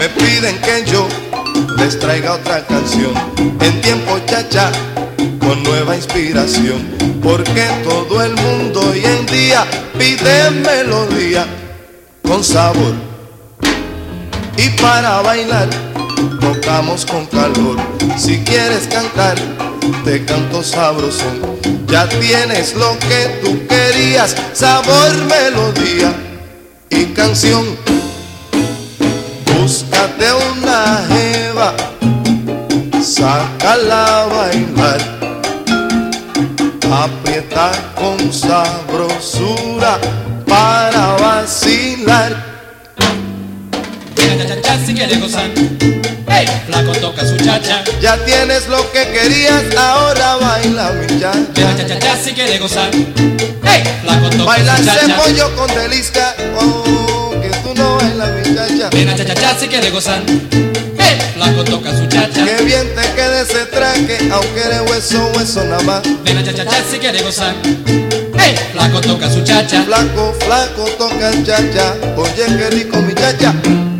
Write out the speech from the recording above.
Me piden que yo les traiga otra canción en tiempo cha-cha con nueva inspiración, porque todo el mundo hoy en día pide melodía con sabor. Y para bailar tocamos con calor. Si quieres cantar, te canto sabrosón. Ya tienes lo que tú querías: sabor, melodía y canción. Búscate una jeva, sácala a bailar, aprieta con sabrosura para vacilar. Venga cha-cha-cha si quiere gozar. ¡Hey! Flaco toca su chacha. Ya tienes lo que querías, ahora baila mi chacha. Venga cha-cha-cha si quiere gozar. ¡Hey! Flaco toca Baila su ese chacha. pollo con delisca, oh, que tú no bailas mi chacha. Venga cha-cha-cha si quiere gozar. ¡Hey! Flaco toca su chacha. Que bien te quede ese traje, aunque eres hueso, hueso nada más. Venga cha-cha-cha si quiere gozar. ¡Hey! Flaco toca su chacha. Flaco, flaco, toca el chacha. Oye, qué rico mi chacha.